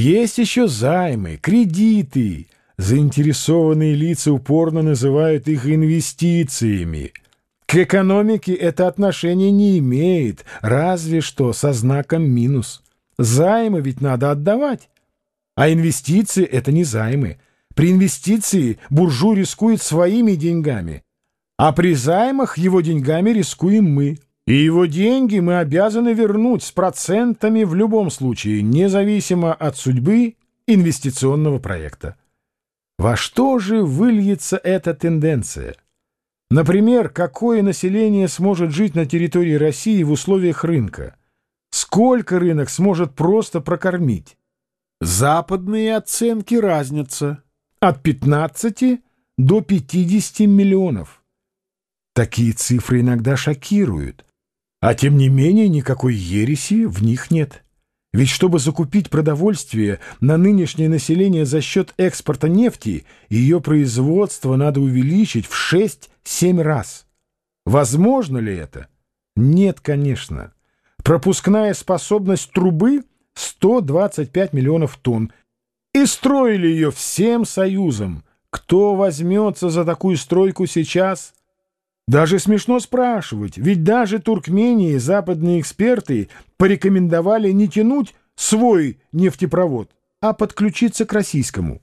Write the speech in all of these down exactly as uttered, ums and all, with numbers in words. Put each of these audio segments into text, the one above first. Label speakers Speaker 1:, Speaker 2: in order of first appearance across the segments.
Speaker 1: Есть еще займы, кредиты. Заинтересованные лица упорно называют их инвестициями. К экономике это отношение не имеет, разве что со знаком минус. Займы ведь надо отдавать. А инвестиции — это не займы. При инвестиции буржуй рискует своими деньгами, а при займах его деньгами рискуем мы. И его деньги мы обязаны вернуть с процентами в любом случае, независимо от судьбы инвестиционного проекта. Во что же выльется эта тенденция? Например, какое население сможет жить на территории России в условиях рынка? Сколько рынок сможет просто прокормить? Западные оценки разнятся от пятнадцати до пятидесяти миллионов. Такие цифры иногда шокируют, а тем не менее никакой ереси в них нет. Ведь чтобы закупить продовольствие на нынешнее население за счет экспорта нефти, ее производство надо увеличить в шесть-семь раз. Возможно ли это? Нет, конечно. Пропускная способность трубы — сто двадцать пять миллионов тонн. И строили ее всем Союзом. Кто возьмется за такую стройку сейчас? Даже смешно спрашивать, ведь даже Туркмении западные эксперты порекомендовали не тянуть свой нефтепровод, а подключиться к российскому.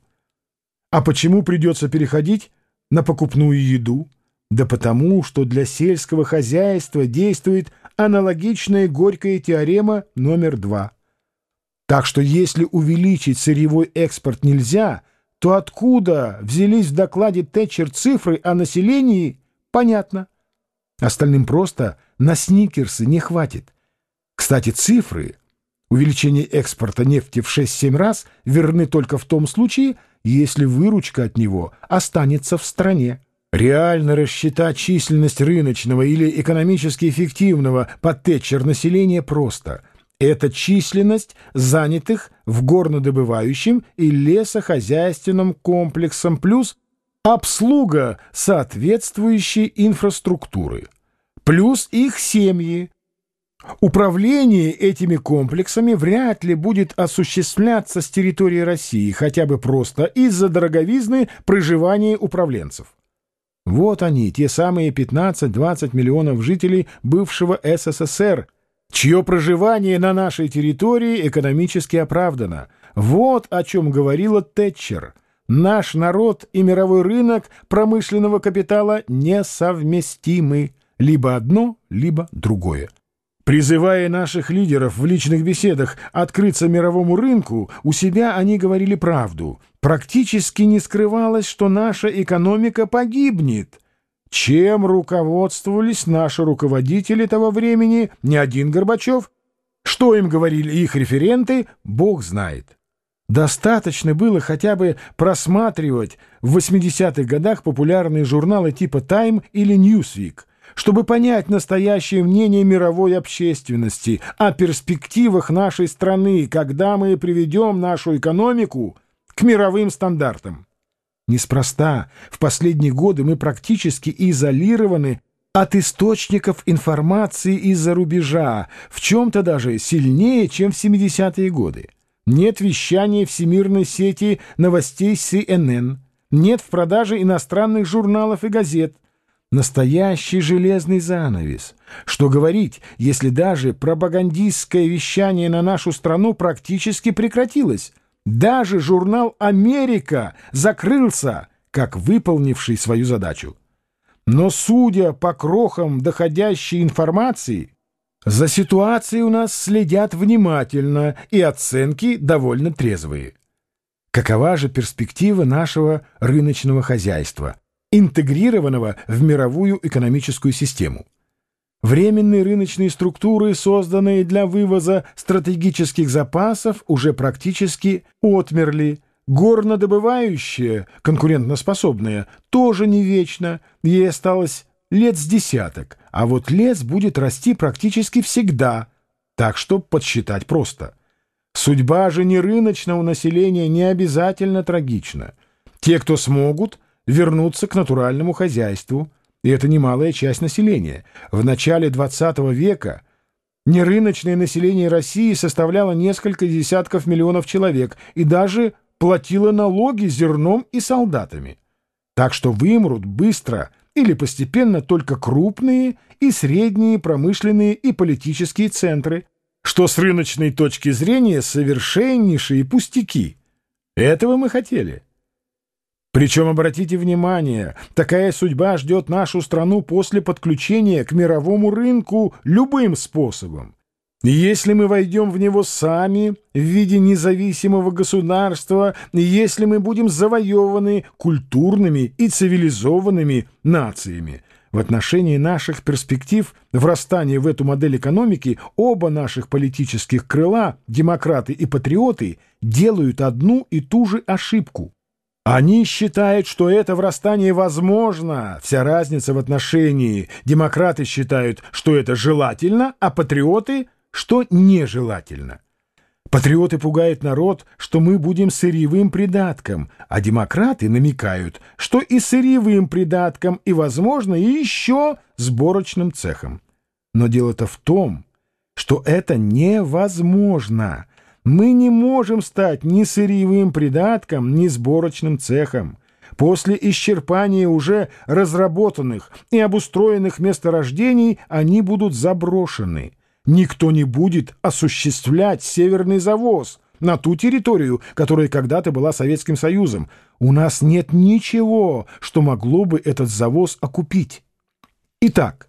Speaker 1: А почему придется переходить на покупную еду? Да потому, что для сельского хозяйства действует аналогичная горькая теорема номер два. Так что если увеличить сырьевой экспорт нельзя, то откуда взялись в докладе Тэтчер цифры о населении? Понятно. Остальным просто на сникерсы не хватит. Кстати, цифры увеличения экспорта нефти в шесть-семь раз верны только в том случае, если выручка от него останется в стране. Реально рассчитать численность рыночного или экономически эффективного по Тэтчер населения просто. Это численность занятых в горнодобывающем и лесохозяйственном комплексом плюс обслуга соответствующей инфраструктуры, плюс их семьи. Управление этими комплексами вряд ли будет осуществляться с территории России, хотя бы просто из-за дороговизны проживания управленцев. Вот они, те самые пятнадцать-двадцать миллионов жителей бывшего СССР, чье проживание на нашей территории экономически оправдано. Вот о чем говорила Тэтчер. Наш народ и мировой рынок промышленного капитала несовместимы. Либо одно, либо другое. Призывая наших лидеров в личных беседах открыться мировому рынку, у себя они говорили правду. Практически не скрывалось, что наша экономика погибнет. Чем руководствовались наши руководители того времени, не один Горбачев? Что им говорили их референты, Бог знает. Достаточно было хотя бы просматривать в восьмидесятых годах популярные журналы типа «Тайм» или «Ньюсвик», чтобы понять настоящее мнение мировой общественности о перспективах нашей страны, когда мы приведем нашу экономику к мировым стандартам. Неспроста в последние годы мы практически изолированы от источников информации из-за рубежа, в чем-то даже сильнее, чем в семидесятые годы. Нет вещания всемирной сети новостей Си Эн Эн, нет в продаже иностранных журналов и газет. Настоящий железный занавес. Что говорить, если даже пропагандистское вещание на нашу страну практически прекратилось? Даже журнал «Америка» закрылся, как выполнивший свою задачу. Но, судя по крохам доходящей информации, за ситуацией у нас следят внимательно, и оценки довольно трезвые. Какова же перспектива нашего рыночного хозяйства, интегрированного в мировую экономическую систему? Временные рыночные структуры, созданные для вывоза стратегических запасов, уже практически отмерли. Горнодобывающая, конкурентоспособная, тоже не вечно, ей осталось лет с десяток, а вот лес будет расти практически всегда, так что подсчитать просто. Судьба же нерыночного населения не обязательно трагична. Те, кто смогут, вернутся к натуральному хозяйству, и это немалая часть населения. В начале двадцатого века Нерыночное население России составляло несколько десятков миллионов человек и даже платило налоги зерном и солдатами. Так что вымрут быстро или постепенно только крупные и средние промышленные и политические центры, что с рыночной точки зрения совершеннейшие пустяки. Этого мы хотели. Причем, обратите внимание, такая судьба ждет нашу страну после подключения к мировому рынку любым способом. Если мы войдем в него сами в виде независимого государства, если мы будем завоеваны культурными и цивилизованными нациями, в отношении наших перспектив врастания в эту модель экономики оба наших политических крыла, демократы и патриоты, делают одну и ту же ошибку. Они считают, что это врастание возможно. Вся разница в отношении. Демократы считают, что это желательно, а патриоты, что нежелательно. Патриоты пугают народ, что мы будем сырьевым придатком, а демократы намекают, что и сырьевым придатком, и, возможно, и еще сборочным цехом. Но дело-то в том, что это невозможно. Мы не можем стать ни сырьевым придатком, ни сборочным цехом. После исчерпания уже разработанных и обустроенных месторождений они будут заброшены. Никто не будет осуществлять северный завоз на ту территорию, которая когда-то была Советским Союзом. У нас нет ничего, что могло бы этот завоз окупить. Итак,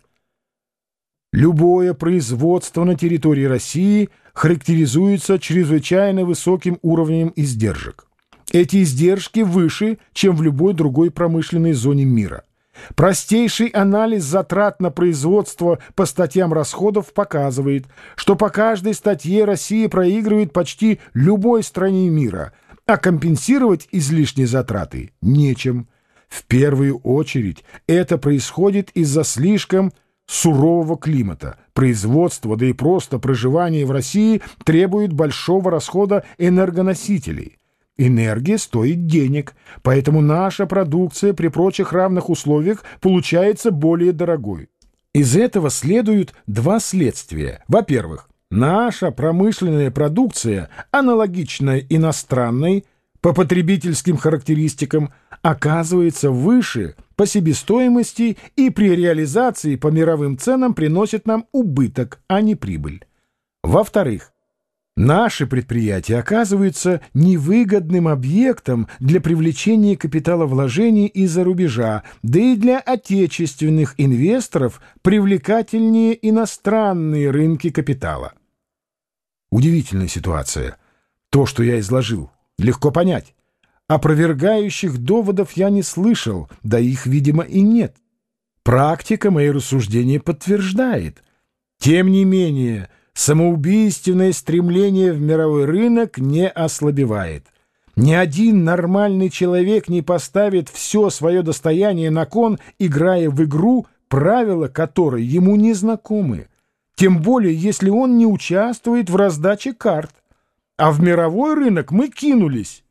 Speaker 1: любое производство на территории России характеризуется чрезвычайно высоким уровнем издержек. Эти издержки выше, чем в любой другой промышленной зоне мира. Простейший анализ затрат на производство по статьям расходов показывает, что по каждой статье Россия проигрывает почти любой стране мира, а компенсировать излишние затраты нечем. В первую очередь это происходит из-за слишком сурового климата. Производство, да и просто проживание в России требует большого расхода энергоносителей. Энергия стоит денег, поэтому наша продукция при прочих равных условиях получается более дорогой. Из этого следуют два следствия. Во-первых, наша промышленная продукция, аналогичная иностранной по потребительским характеристикам, оказывается выше по себестоимости и при реализации по мировым ценам приносит нам убыток, а не прибыль. Во-вторых, наши предприятия оказываются невыгодным объектом для привлечения капиталовложений из-за рубежа, да и для отечественных инвесторов привлекательнее иностранные рынки капитала. Удивительная ситуация. То, что я изложил, легко понять. Опровергающих доводов я не слышал, да их, видимо, и нет. Практика мои рассуждения подтверждает. Тем не менее, самоубийственное стремление в мировой рынок не ослабевает. Ни один нормальный человек не поставит все свое достояние на кон, играя в игру, правила которой ему не знакомы. Тем более, если он не участвует в раздаче карт. А в мировой рынок мы кинулись.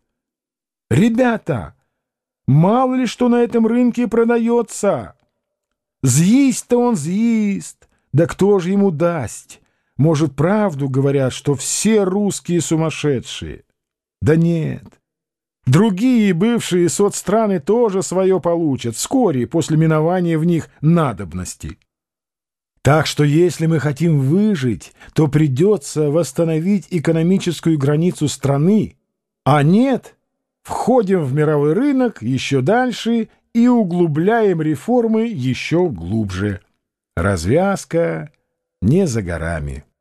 Speaker 1: Ребята, мало ли что на этом рынке продается. З'есть-то он з'ест, да кто же ему даст? Может, правду говорят, что все русские сумасшедшие? Да нет. Другие бывшие соцстраны тоже свое получат вскоре после минования в них надобности. Так что если мы хотим выжить, то придется восстановить экономическую границу страны, а нет, входим в мировой рынок еще дальше и углубляем реформы еще глубже. Развязка не за горами.